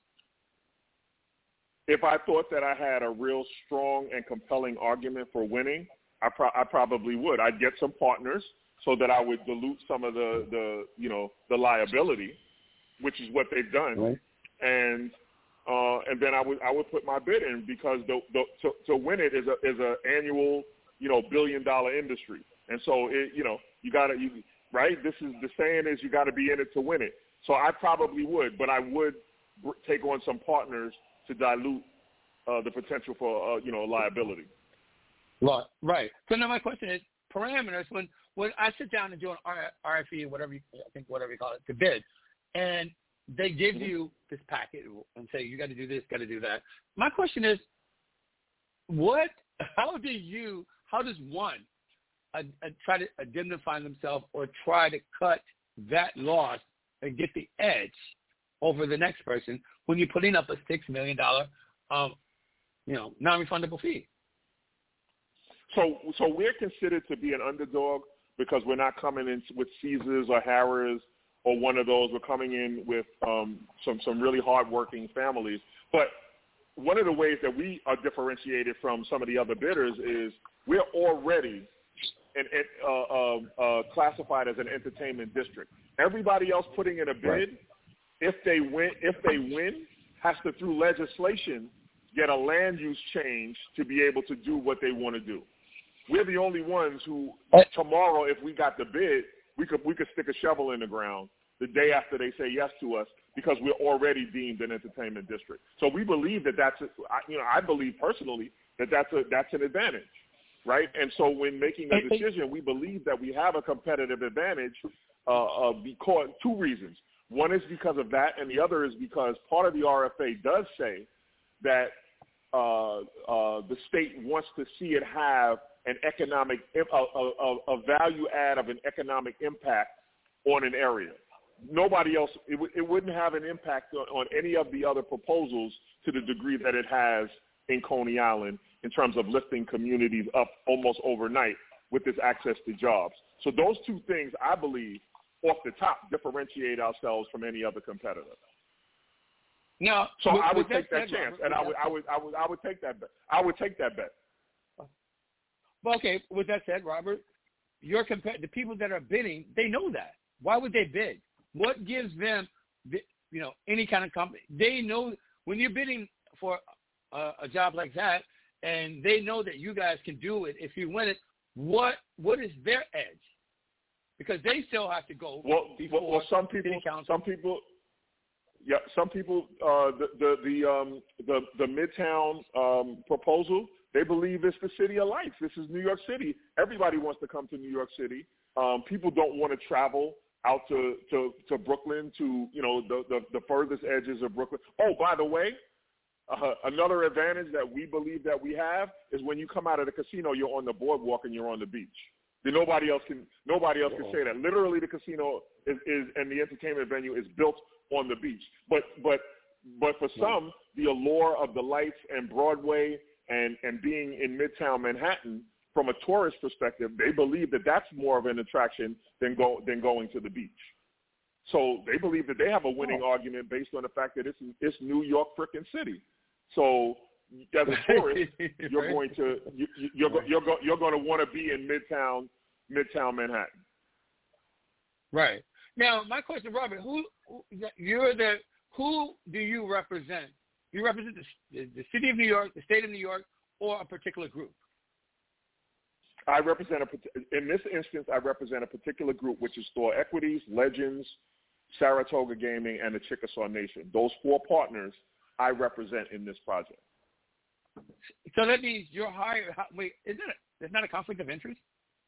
If I thought that I had a real strong and compelling argument for winning, I, pro- I probably would. I'd get some partners so that I would dilute some of the, the you know, the liability, which is what they've done, right. and uh, and then I would I would put my bid in because the, the, to, to win it is a is a annual you know billion dollar industry, and so it you know you got to you right. This is the saying is you got to be in it to win it. So I probably would, but I would take on some partners to dilute uh, the potential for, uh, you know, liability. Right, right. So now my question is parameters. When when I sit down and do an R F E, whatever you, I think whatever you call it, to bid, and they give mm-hmm. you this packet and say you got to do this, got to do that. My question is, what? How do you? How does one uh, uh, try to indemnify themselves or try to cut that loss and get the edge over the next person when you're putting up a six million dollars, um, you know, non-refundable fee? So, so we're considered to be an underdog because we're not coming in with Caesars or Harrah's or one of those. We're coming in with um, some some really hardworking families. But one of the ways that we are differentiated from some of the other bidders is we're already an, uh, uh, uh, classified as an entertainment district. Everybody else putting in a bid. Right. If they win, if they win, has to through legislation get a land use change to be able to do what they want to do. We're the only ones who tomorrow, if we got the bid, we could we could stick a shovel in the ground the day after they say yes to us because we're already deemed an entertainment district. So we believe that that's, a, you know, I believe personally that that's a that's an advantage, right? And so when making a decision, we believe that we have a competitive advantage uh, uh, because two reasons. One is because of that, and the other is because part of the R F A does say that uh, uh, the state wants to see it have an economic, a, a, a value add of an economic impact on an area. Nobody else, it, w- it wouldn't have an impact on, on any of the other proposals to the degree that it has in Coney Island in terms of lifting communities up almost overnight with this access to jobs. So those two things, I believe, off the top, differentiate ourselves from any other competitor. Now, so with, I would with take that, that chance, Robert, and I would, I would, I would, I would take that bet. I would take that bet. Well, okay, with that said, Robert, your compa- the people that are bidding, they know that. Why would they bid? What gives them, the, you know, any kind of company? They know when you're bidding for a, a job like that, and they know that you guys can do it if you win it. What what is their edge? Because they still have to go well, before well, some people, city council. Some people, yeah, some people, uh, the the the um, the, the Midtown um, proposal. They believe it's the city of lights. This is New York City. Everybody wants to come to New York City. Um, people don't want to travel out to, to, to Brooklyn, to, you know, the, the, the furthest edges of Brooklyn. Oh, by the way, uh, another advantage that we believe that we have is when you come out of the casino, you're on the boardwalk and you're on the beach. Then nobody else can nobody else can say that. Literally, the casino is, is and the entertainment venue is built on the beach. But but but for some, the allure of the lights and Broadway and, and being in Midtown Manhattan, from a tourist perspective, they believe that that's more of an attraction than go than going to the beach. So they believe that they have a winning oh. argument based on the fact that it's it's New York frickin' city. So as a tourist, you're right. going to you, you're right. you're you're going to want to be in Midtown Midtown Manhattan. Right. Now, my question, Robert, who you're the who do you represent? You represent the, the city of New York, the state of New York, or a particular group? I represent a in this instance. I represent a particular group, which is Store Equities, Legends, Saratoga Gaming, and the Chickasaw Nation. Those four partners I represent in this project. So that means you're hired. Wait, is that a, there's not a conflict of interest?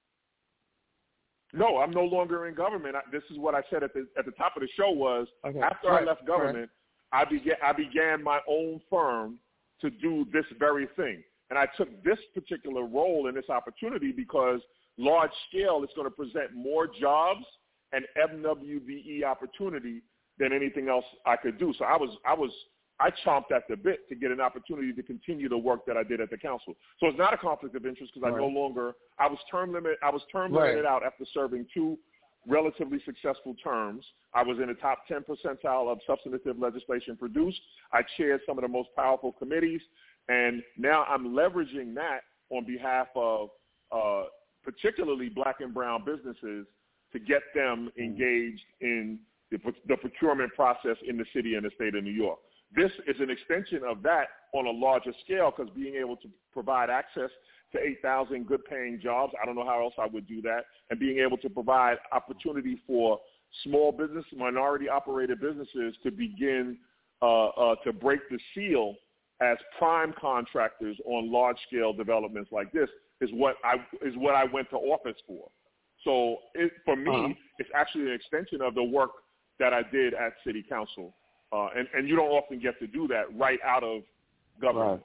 No, I'm no longer in government. I, this is what I said at the at the top of the show was okay. after right. I left government, right. I began I began my own firm to do this very thing. And I took this particular role in this opportunity because large scale is going to present more jobs and M W B E opportunity than anything else I could do. So I was I was I chomped at the bit to get an opportunity to continue the work that I did at the council. So it's not a conflict of interest because right. I no longer I was term limit I was term right. limited out after serving two relatively successful terms. I was in the top ten percentile of substantive legislation produced. I chaired some of the most powerful committees. And now I'm leveraging that on behalf of uh, particularly black and brown businesses to get them engaged in the, the procurement process in the city and the state of New York. This is an extension of that on a larger scale because being able to provide access to eight thousand good-paying jobs, I don't know how else I would do that, and being able to provide opportunity for small business, minority-operated businesses to begin uh, uh, to break the seal as prime contractors on large-scale developments like this is what I is what I went to office for. So it, for me, uh-huh. it's actually an extension of the work that I did at City Council, uh, and and you don't often get to do that right out of government.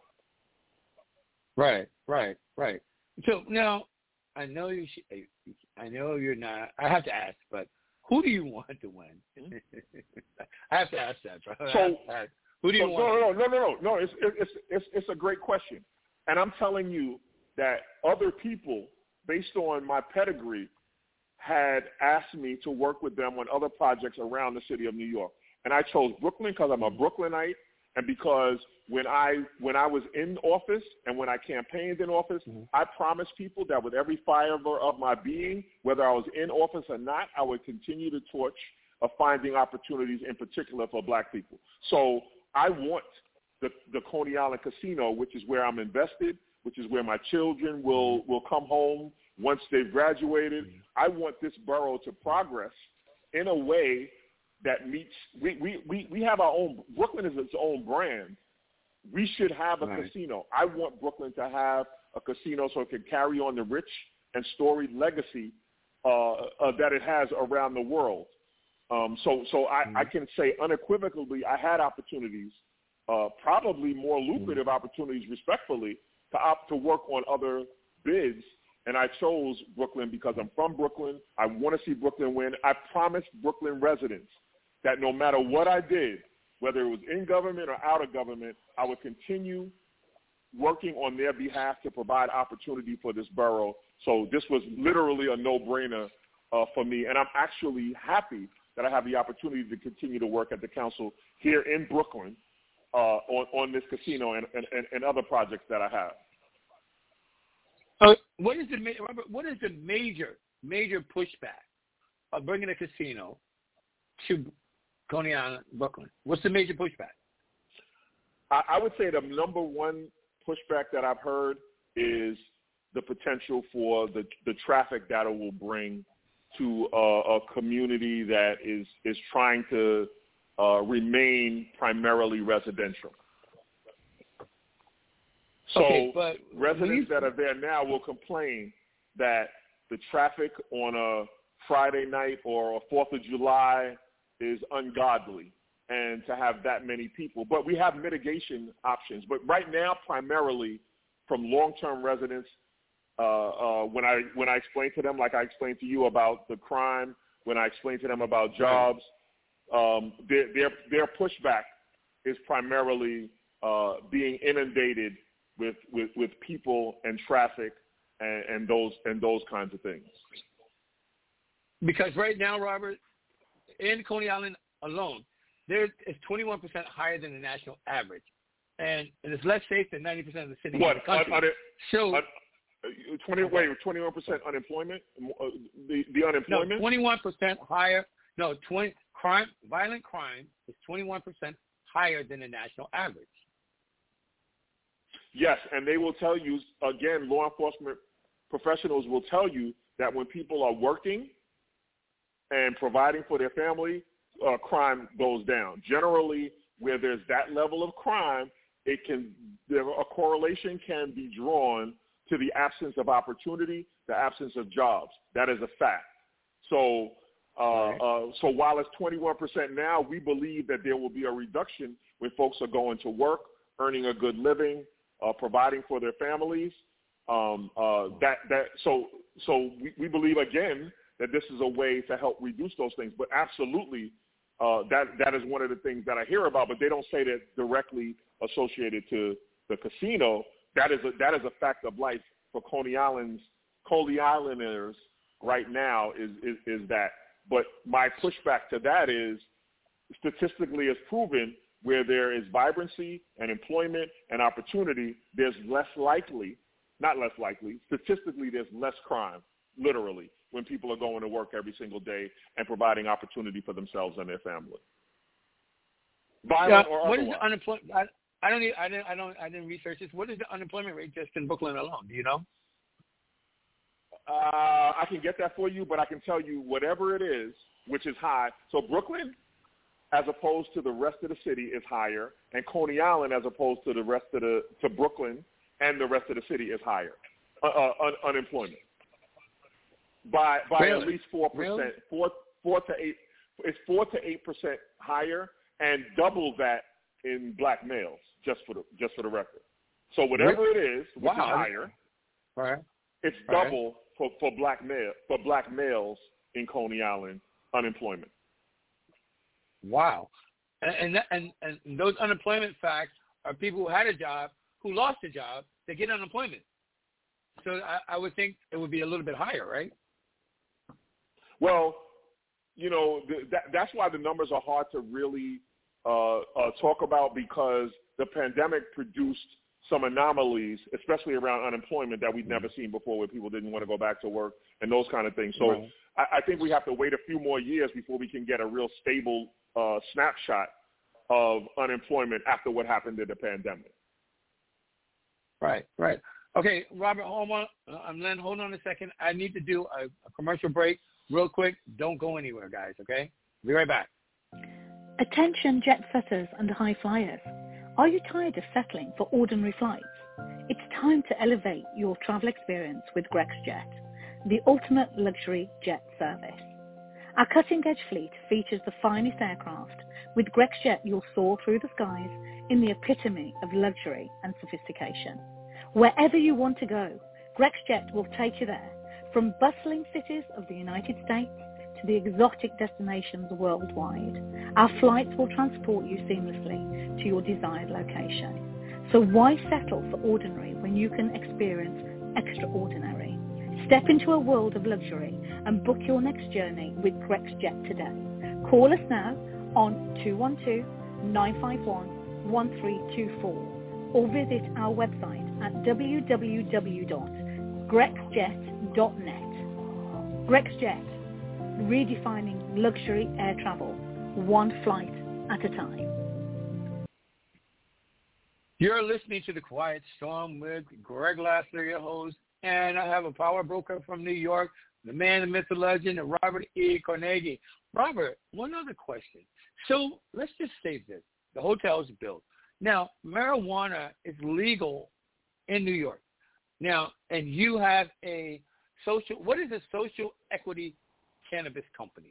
Right, right, right. So now, I know you. Should, I know you're not. I have to ask, but who do you want to win? I have to ask that. Right? So. Who do you so, want? No, no, no, no, no, no. It's, it's it's it's a great question, and I'm telling you that other people, based on my pedigree, had asked me to work with them on other projects around the city of New York, and I chose Brooklyn because I'm a Brooklynite, and because when I when I was in office and when I campaigned in office, mm-hmm. I promised people that with every fiber of my being, whether I was in office or not, I would continue the torch of finding opportunities, in particular for black people. So I want the, the Coney Island Casino, which is where I'm invested, which is where my children will, will come home once they've graduated. I want this borough to progress in a way that meets we, – we, we, we have our own – Brooklyn is its own brand. We should have a right. casino. I want Brooklyn to have a casino so it can carry on the rich and storied legacy uh, uh, that it has around the world. Um, so so I, mm-hmm. I can say unequivocally I had opportunities, uh, probably more lucrative mm-hmm. opportunities, respectfully, to opt to work on other bids. And I chose Brooklyn because I'm from Brooklyn. I want to see Brooklyn win. I promised Brooklyn residents that no matter what I did, whether it was in government or out of government, I would continue working on their behalf to provide opportunity for this borough. So this was literally a no-brainer uh, for me. And I'm actually happy that I have the opportunity to continue to work at the council here in Brooklyn uh, on, on this casino and, and, and other projects that I have. Uh, what is the Robert, what is the major major pushback of bringing a casino to Coney Island, Brooklyn? What's the major pushback? I, I would say the number one pushback that I've heard is the potential for the, the traffic that it will bring to a, a community that is, is trying to uh, remain primarily residential. So okay, but residents that are there now will complain that the traffic on a Friday night or a fourth of July is ungodly, and to have that many people. But we have mitigation options. But right now, primarily from long-term residents, uh, uh, when I when I explain to them, like I explained to you about the crime, when I explain to them about jobs, um, their, their, their pushback is primarily uh, being inundated with, with, with people and traffic and, and those and those kinds of things. Because right now, Robert, in Coney Island alone, there is twenty-one percent higher than the national average, and, and it's less safe than ninety percent of the cities what, in the country. Un, un, so, un, twenty wait, twenty-one percent unemployment. Uh, the the unemployment. No, twenty-one percent higher. No, twenty crime, violent crime is twenty-one percent higher than the national average. Yes, and they will tell you again. Law enforcement professionals will tell you that when people are working and providing for their family, uh, crime goes down. Generally, where there's that level of crime, it can there, a correlation can be drawn to the absence of opportunity, the absence of jobs. That is a fact. So, uh, right. uh, so while it's twenty-one percent now, we believe that there will be a reduction when folks are going to work, earning a good living, uh, providing for their families. Um, uh, that that so so we, we believe again that this is a way to help reduce those things. But absolutely, uh, that that is one of the things that I hear about. But they don't say that directly associated to the casino. That is a, that is a fact of life for Coney Island's Coney Islanders right now is, is is that. But my pushback to that is statistically it's proven where there is vibrancy and employment and opportunity, there's less likely, not less likely, statistically there's less crime, literally, when people are going to work every single day and providing opportunity for themselves and their family. Violent yeah, or what otherwise. Is the unemployment? I, I don't. I didn't. I don't. I didn't research this. What is the unemployment rate just in Brooklyn alone? Do you know? Uh, I can get that for you, but I can tell you whatever it is, which is high. So Brooklyn, as opposed to the rest of the city, is higher, and Coney Island, as opposed to the rest of the to Brooklyn and the rest of the city, is higher. Uh, uh, un, unemployment by by really? at least four percent, really? four four to eight. It's four to eight percent higher, and double that in black males. Just for the just for the record. So whatever it is, which wow. is higher, right. it's right. double for, for black male for black males in Coney Island unemployment. Wow, and and, that, and and those unemployment facts are people who had a job who lost a job. They get unemployment. So I, I would think it would be a little bit higher, right? Well, you know the, that, that's why the numbers are hard to really uh, uh, talk about, because the pandemic produced some anomalies, especially around unemployment, that we'd never seen before, where people didn't want to go back to work and those kind of things. So right. I, I think we have to wait a few more years before we can get a real stable uh, snapshot of unemployment after what happened in the pandemic. Right, right. Okay, Robert, hold on. I'm Len. Hold on a second. I need to do a, a commercial break real quick. Don't go anywhere, guys, okay? Be right back. Attention jet setters and high flyers. Are you tired of settling for ordinary flights? It's time to elevate your travel experience with GrexJet, the ultimate luxury jet service. Our cutting-edge fleet features the finest aircraft. With GrexJet, you'll soar through the skies in the epitome of luxury and sophistication. Wherever you want to go, GrexJet will take you there, from bustling cities of the United States to the exotic destinations worldwide. Our flights will transport you seamlessly to your desired location. So why settle for ordinary when you can experience extraordinary? Step into a world of luxury and book your next journey with GrexJet today. Call us now on two one two, nine five one, one three two four or visit our website at w w w dot grexjet dot net. GrexJet, redefining luxury air travel, one flight at a time. You're listening to The Quiet Storm with Greg Lassiter, your host, and I have a power broker from New York, the man, the myth, the legend, Robert E. Carnegie. Robert, one other question. So let's just say this. The hotel is built. Now, marijuana is legal in New York. Now, and you have a social, what is a social equity cannabis company?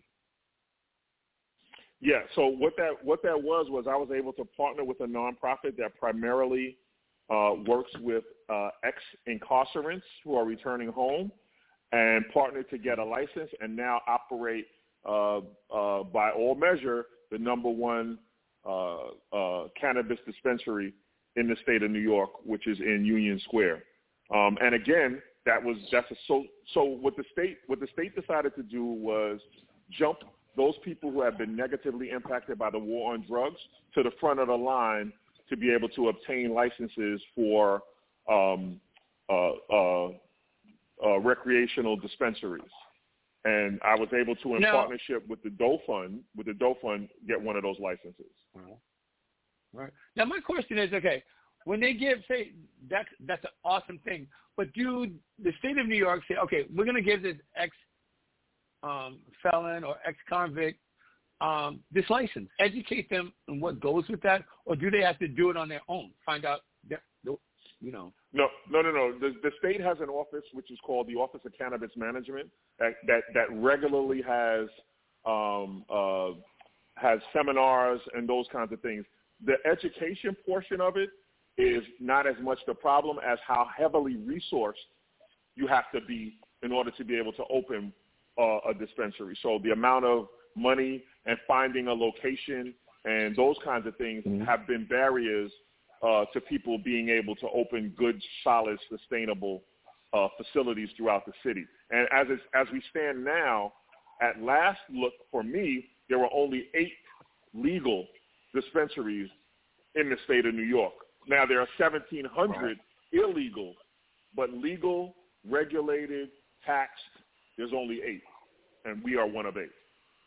Yeah, so what that what that was was I was able to partner with a nonprofit that primarily uh, works with uh, ex-incarcerants who are returning home, and partner to get a license, and now operate uh, uh, by all measure the number one uh, uh, cannabis dispensary in the state of New York, which is in Union Square. Um, and again, that was that's a so so what the state what the state decided to do was jump those people who have been negatively impacted by the war on drugs to the front of the line to be able to obtain licenses for um, uh, uh, uh, recreational dispensaries. And I was able to, in now, partnership with the Doe Fund, with the Doe Fund, get one of those licenses. Right. Now, my question is, okay, when they give, say, that's, that's an awesome thing, but do the state of New York say, okay, we're going to give this ex Um, felon or ex-convict um, this license, educate them on what goes with that, or do they have to do it on their own, find out, that, you know? No, no, no, no. The, the state has an office which is called the Office of Cannabis Management that that, that regularly has um, uh, has seminars and those kinds of things. The education portion of it is not as much the problem as how heavily resourced you have to be in order to be able to open Uh, a dispensary. So the amount of money and finding a location and those kinds of things mm-hmm. have been barriers uh, to people being able to open good, solid, sustainable uh, facilities throughout the city. And as it's, as we stand now, at last look for me, there were only eight legal dispensaries in the state of New York. Now there are seventeen hundred right. illegal, but legal, regulated, taxed, there's only eight, and we are one of eight.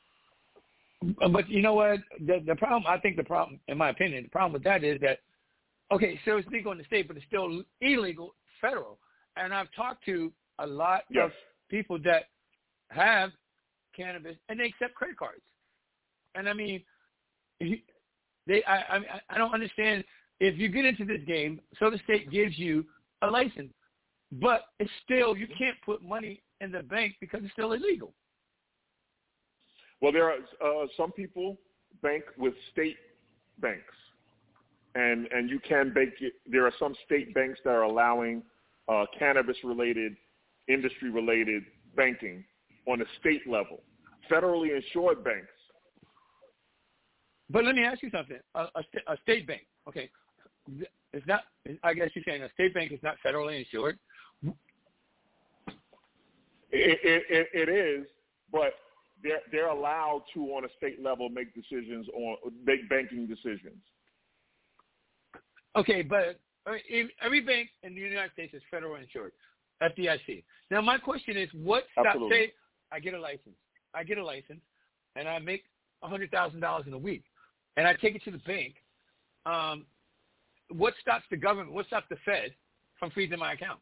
But you know what? The, the problem, I think the problem, in my opinion, the problem with that is that, okay, so it's legal in the state, but it's still illegal federal. And I've talked to a lot yes. of people that have cannabis, and they accept credit cards. And I mean, they, I, I, I don't understand if you get into this game, so the state gives you a license, but it's still, you can't put money in the bank because it's still illegal. Well, there are uh, some people bank with state banks, and and you can bank. There are some state banks that are allowing uh, cannabis-related, industry-related banking on a state level, federally insured banks. But let me ask you something: a, a, a state bank, okay, it's not. I guess you're saying a state bank is not federally insured. It, it, it is, but they're, they're allowed to, on a state level, make decisions on make banking decisions. Okay, but every bank in the United States is federal insured, F D I C. Now, my question is, what stop? Say I get a license, I get a license, and I make a hundred thousand dollars in a week, and I take it to the bank, um, what stops the government, what stops the Fed from freezing my account?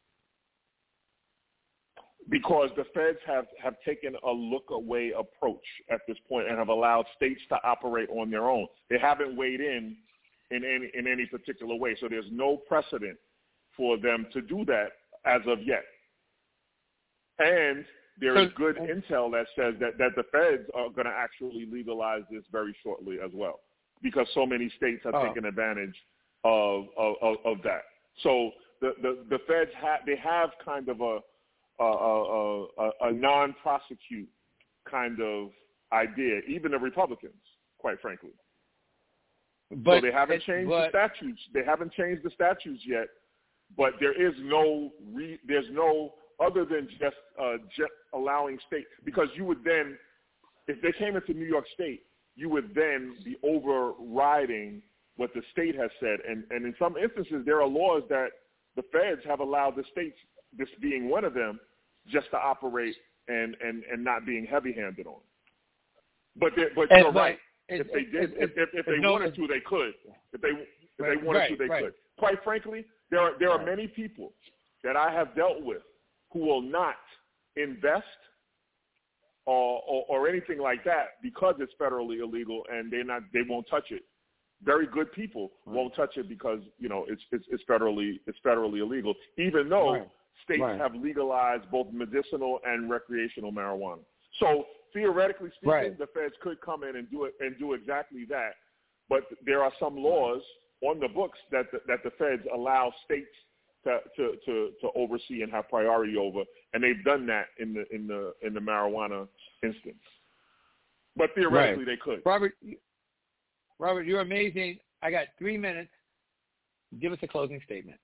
Because the feds have, have taken a look-away approach at this point and have allowed states to operate on their own. They haven't weighed in in any, in any particular way, so there's no precedent for them to do that as of yet. And there is good intel that says that, that the feds are going to actually legalize this very shortly as well, because so many states have oh. taken advantage of, of, of that. So the, the, the feds have, they have kind of a, a, a, a, a non-prosecute kind of idea, even the Republicans, quite frankly. But so they haven't changed but, the statutes. They haven't changed the statutes yet, but there is no re, there's no other than just uh, just allowing state, because you would then, if they came into New York State, you would then be overriding what the state has said, and and in some instances there are laws that the feds have allowed the states, this being one of them, just to operate and and, and not being heavy-handed on. But but and, you're but, right. It, if they did, it, if, if, if they no, wanted to, they could. If they if right, they wanted right, to, they right. could. Quite frankly, there are there right. are many people that I have dealt with who will not invest or, or or anything like that because it's federally illegal, and they not they won't touch it. Very good people right. won't touch it because you know it's it's, it's federally it's federally illegal, even though right. states right. have legalized both medicinal and recreational marijuana. So theoretically speaking, right. the feds could come in and do it and do exactly that. But there are some laws on the books that the, that the feds allow states to, to, to, to oversee and have priority over, and they've done that in the in the in the marijuana instance. But theoretically, right. they could. Robert, Robert, you're amazing. I got three minutes. Give us a closing statement.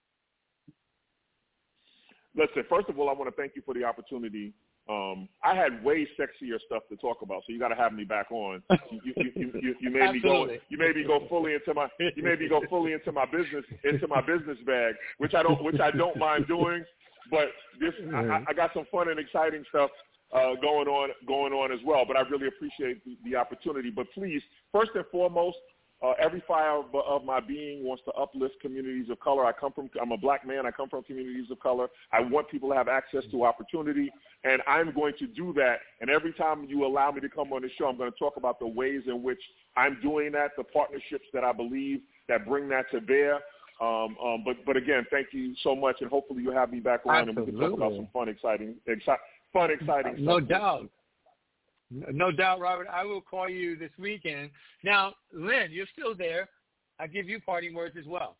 Listen, first of all, I want to thank you for the opportunity. Um, I had way sexier stuff to talk about, so you got to have me back on. You, you, you, you, you made me go. You made me go fully into my. You made me go fully into my business into my business bag, which I don't which I don't mind doing. But this, I, I got some fun and exciting stuff uh, going on going on as well. But I really appreciate the, the opportunity. But please, first and foremost, Uh, every fiber of my being wants to uplift communities of color. I come from, I'm a black man. I come from communities of color. I want people to have access to opportunity, and I'm going to do that. And every time you allow me to come on the show, I'm going to talk about the ways in which I'm doing that, the partnerships that I believe that bring that to bear. Um, um, but, but again, thank you so much, and hopefully you'll have me back on Absolutely. and we can talk about some fun, exciting, exci- fun, exciting no stuff. No doubt. No doubt, Robert. I will call you this weekend. Now, Lynn, you're still there. I give you parting words as well.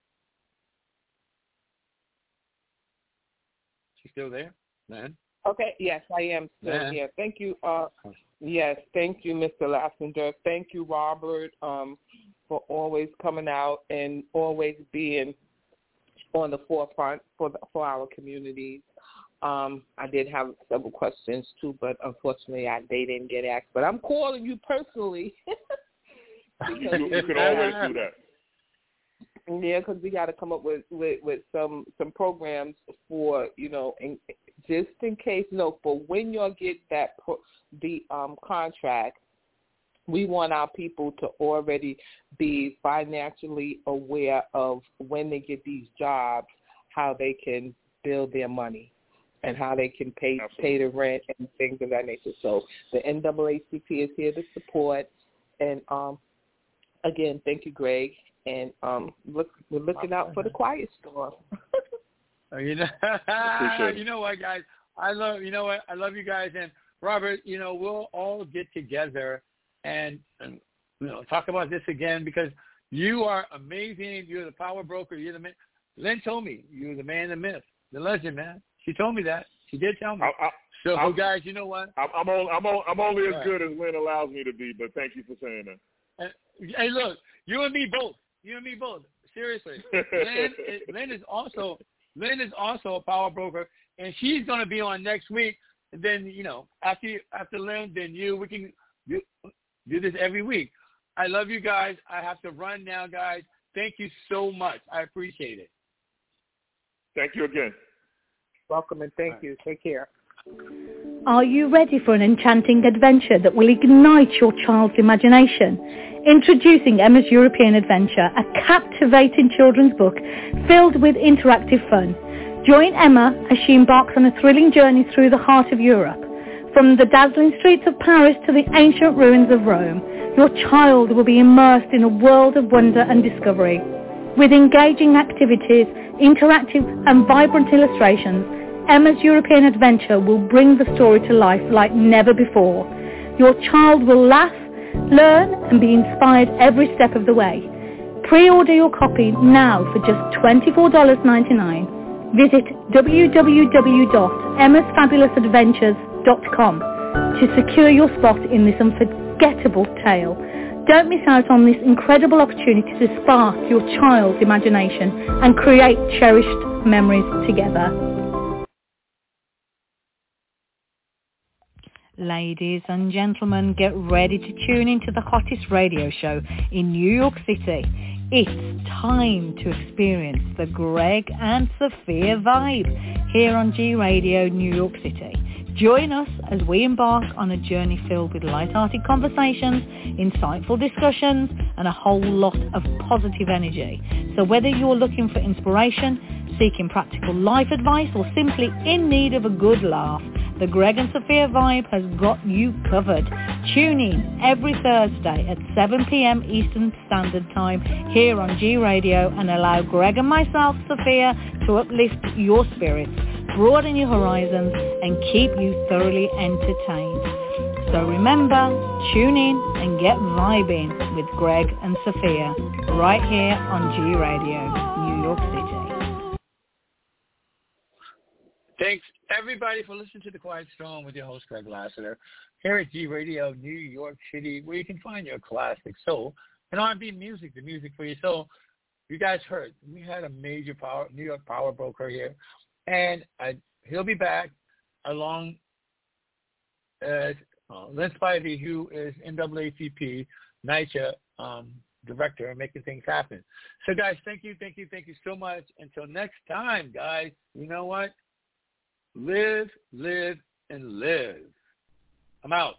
She's still there, Lynn? Okay. Yes, I am still Lynn. here. Thank you. Uh, yes, thank you, Mister Lassender. Thank you, Robert, um, for always coming out and always being on the forefront for the, for our communities. Um, I did have several questions, too, but unfortunately I, they didn't get asked. But I'm calling you personally. you, you can always do that. Yeah, because we got to come up with, with, with some some programs for, you know, in, just in case, you know, for when y'all get that pro, the um, contract, we want our people to already be financially aware of when they get these jobs, how they can build their money and how they can pay Absolutely. pay the rent and things of that nature. So the N double A C P is here to support. And, um, again, thank you, Greg. And um, look, we're looking out for the Quiet Storm. you know, you know what, guys? I love you know what I love you guys. And Robert, you know, we'll all get together and, and you know talk about this again because you are amazing. You're the power broker. You're the man. Lynn told me you're the man, the myth, the legend, man. She told me that. She did tell me. I, I, so, I'm, guys, you know what? I'm I'm, on, I'm, on, I'm only as right. good as Lynn allows me to be. But thank you for saying that. And, hey, look, you and me both. You and me both. Seriously, Lynn, Lynn is also Lynn is also a power broker, and she's going to be on next week. And then you know, after after Lynn, then you. We can do, do this every week. I love you guys. I have to run now, guys. Thank you so much. I appreciate it. Thank you again. Welcome and thank All you. Right. Take care. Are you ready for an enchanting adventure that will ignite your child's imagination? Introducing Emma's European Adventure, a captivating children's book filled with interactive fun. Join Emma as she embarks on a thrilling journey through the heart of Europe. From the dazzling streets of Paris to the ancient ruins of Rome, your child will be immersed in a world of wonder and discovery. With engaging activities, interactive and vibrant illustrations, Emma's European Adventure will bring the story to life like never before. Your child will laugh, learn and be inspired every step of the way. Pre-order your copy now for just twenty-four dollars and ninety-nine cents. Visit w w w dot emmas fabulous adventures dot com to secure your spot in this unforgettable tale. Don't miss out on this incredible opportunity to spark your child's imagination and create cherished memories together. Ladies and gentlemen, get ready to tune into the hottest radio show in New York City. It's time to experience the Greg and Sophia vibe here on G Radio New York City. Join us as we embark on a journey filled with light-hearted conversations, insightful discussions, and a whole lot of positive energy. So whether you're looking for inspiration, seeking practical life advice, or simply in need of a good laugh, the Greg and Sophia vibe has got you covered. Tune in every Thursday at seven p.m. Eastern Standard Time here on G Radio and allow Greg and myself, Sophia, to uplift your spirits, broaden your horizons, and keep you thoroughly entertained. So remember, tune in and get vibing with Greg and Sophia right here on G Radio, New York City. Thanks, everybody, for listening to The Quiet Storm with your host, Greg Lassiter, here at G Radio, New York City, where you can find your classic soul and R and B music, the music for your soul. You guys heard, we had a major power, New York power broker here, and I, he'll be back along uh, uh, Lynn Spivey, who is N double A C P, NYCHA um, director, and making things happen. So, guys, thank you, thank you, thank you so much. Until next time, guys, you know what? Live, live, and live. I'm out.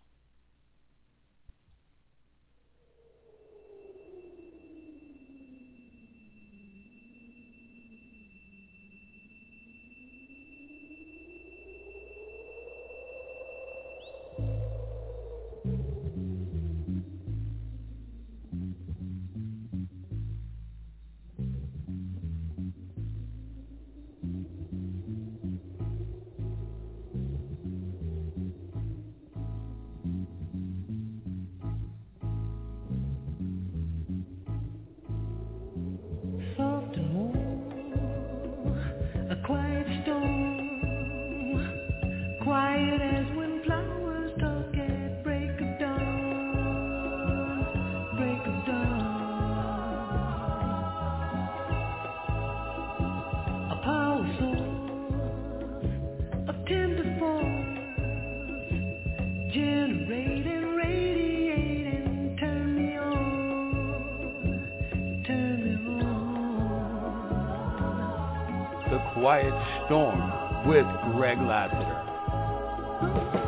Quiet Storm with Greg Lassiter.